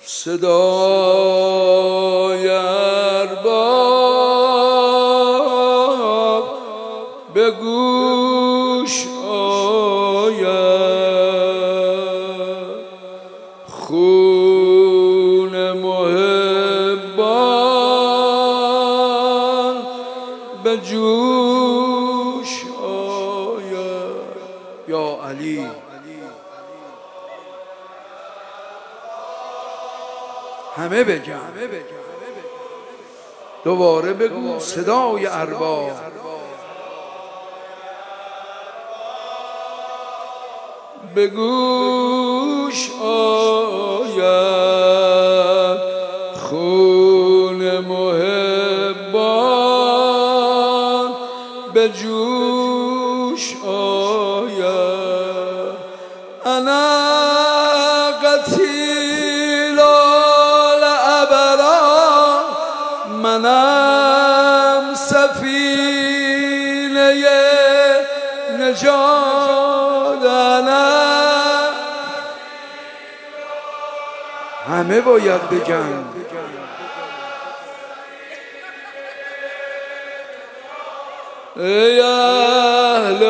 صدای ارباب به گوش آید، خون محبان به جوش آید. یا علی همه بگم، دوباره بگو صدای ارباب به گوش آید، خون محبان به جوش آید. انا قتیل الابرار، منم سفینه نجات. همه باید بگن ای اهل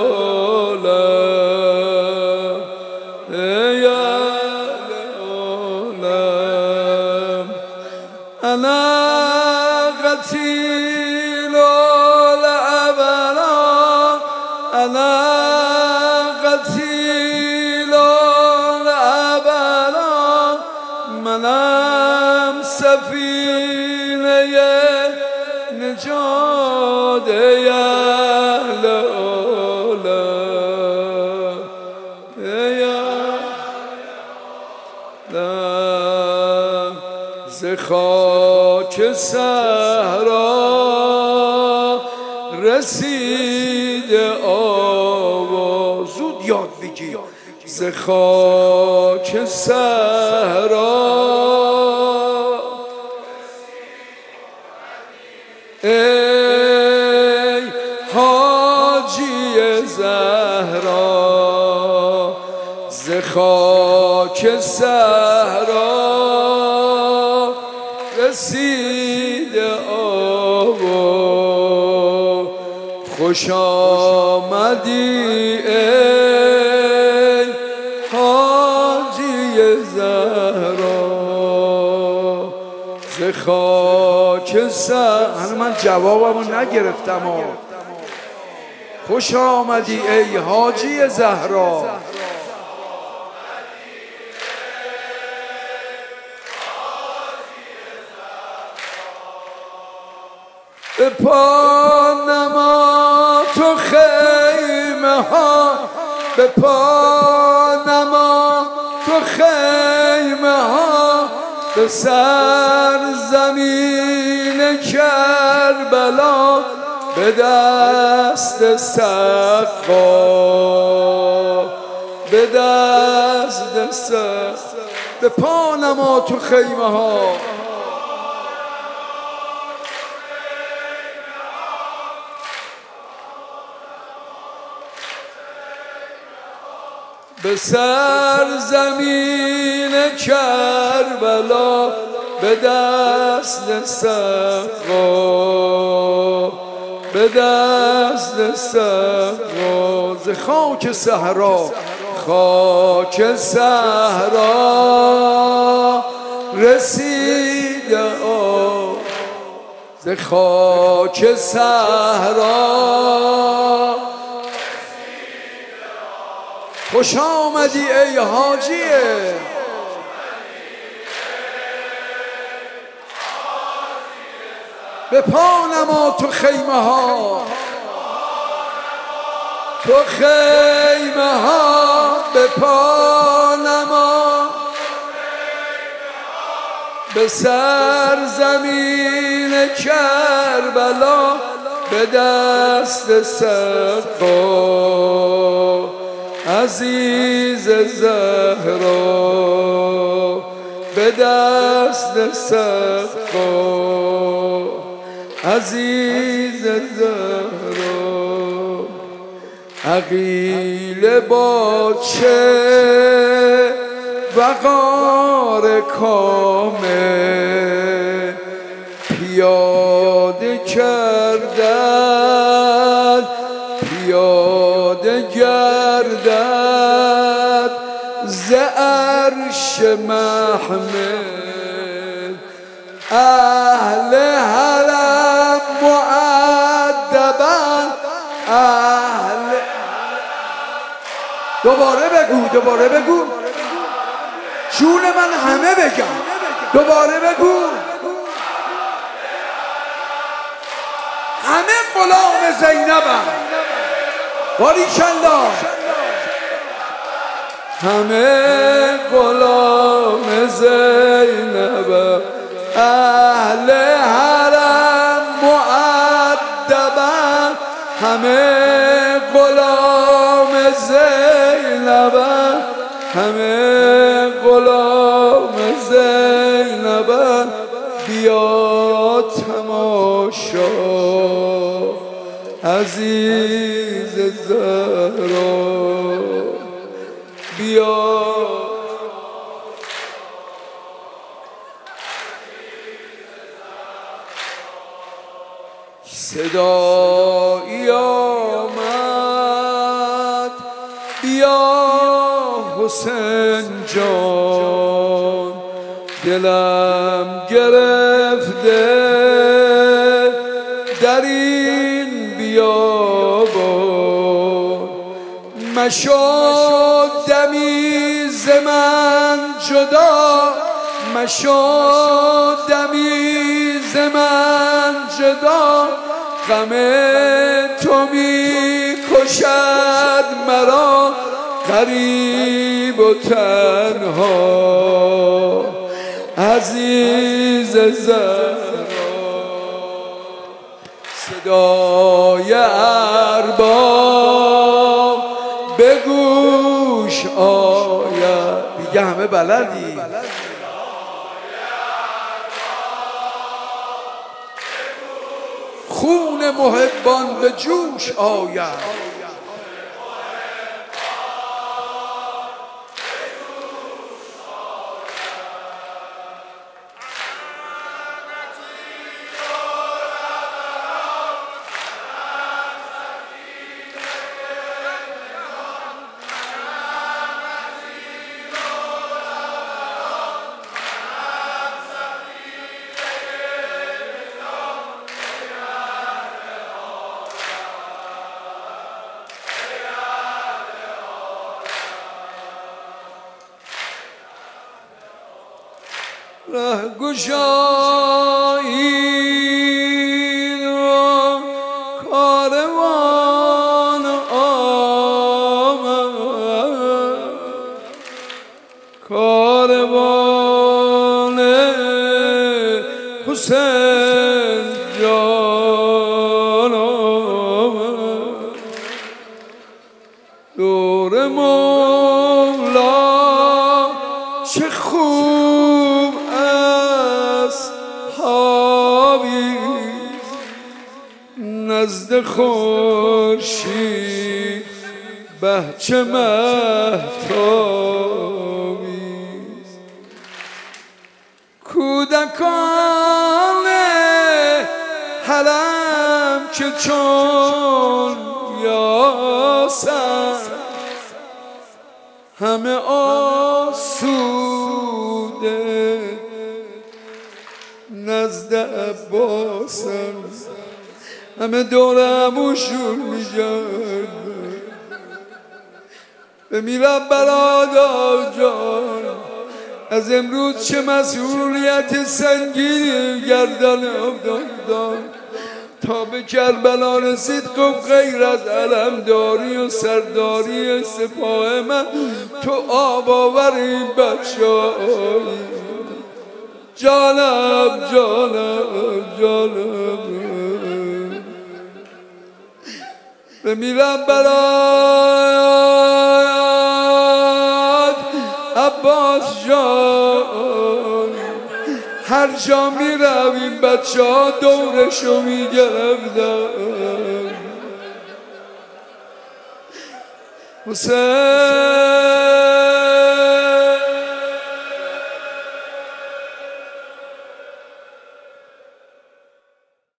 عالم، ای اهل عالم، انا قتیل الابرار، انا قتیل الابرار، منم سفینه نجات. ای اهل عالم، ای اهل، ز خاک صحرا رسید آواز. زود یاد بگیر ز خاک صحرا ای حاجی زهرا، ز خاک صحرا رسید آواز. خوش آمدی ای حاجی زهرا، ز خاک صحرا. من جوابمو نگرفتم. خوش آمدی ای حاجی زهرا، به پا نما تو خیمه ها، به پا نما تو خیمه ها، به سرزمین کربلا، به دست سقا، به دست سقا. به پا نما تو خیمه ها، به سرزمین کربلا، به دست سقا، به دست سقا. ز خاک صحرا، خاک صحرا رسید آواز، ز خاک صحرا. خوش آمدی ای حاجیه، به پا نما تو خیمه ها، تو خیمه ها، به پا نما، به سرزمین کربلا، به دست سقا. عزیز زهرا به دست سقا، عزیز زهرا. عقیل با چه وقار کامل پیاده کردد پیاده گردد ز عرش محمل اهل حرم مؤدبا اهل دوباره بگو جون من همه بگم دوباره بگو همه غلام زینبم باریکالله همه غلام زینبم اهل حرم مؤدبم همه غلام زینبم همه غلام زینبم بیا تماشا عزیز زهرا بیا صدایی آمد بیا حسین جان دلم گرفته در این بیابان مشو دمی ز من جدا مشو دمی ز من جدا غم تو می کشد مرا غریب و تنها عزیز زهرا صدای ارباب به گوش آید دیگه همه بلدی خون محبان به جوش آید رهگشایی را کاروان آمد کاروان حسین جان آمد دور مولا چه خوب نزد خورشید بهچه مهتابیست کودکان حرم که چون یاسر همه آسوده نزد عباسم همه دور عموشون میگردن بمیرم برادر جان از امروز چه مسئولیت سنگینی گردن افتاد تا به کربلا رسید گفت غیر از علمداری و سرداری سپاه من تو آب آور این بچه‌هایی جانم بمیرم برات عباس جان هر جا میرویم بچه ها دورشو میگرفتن حسین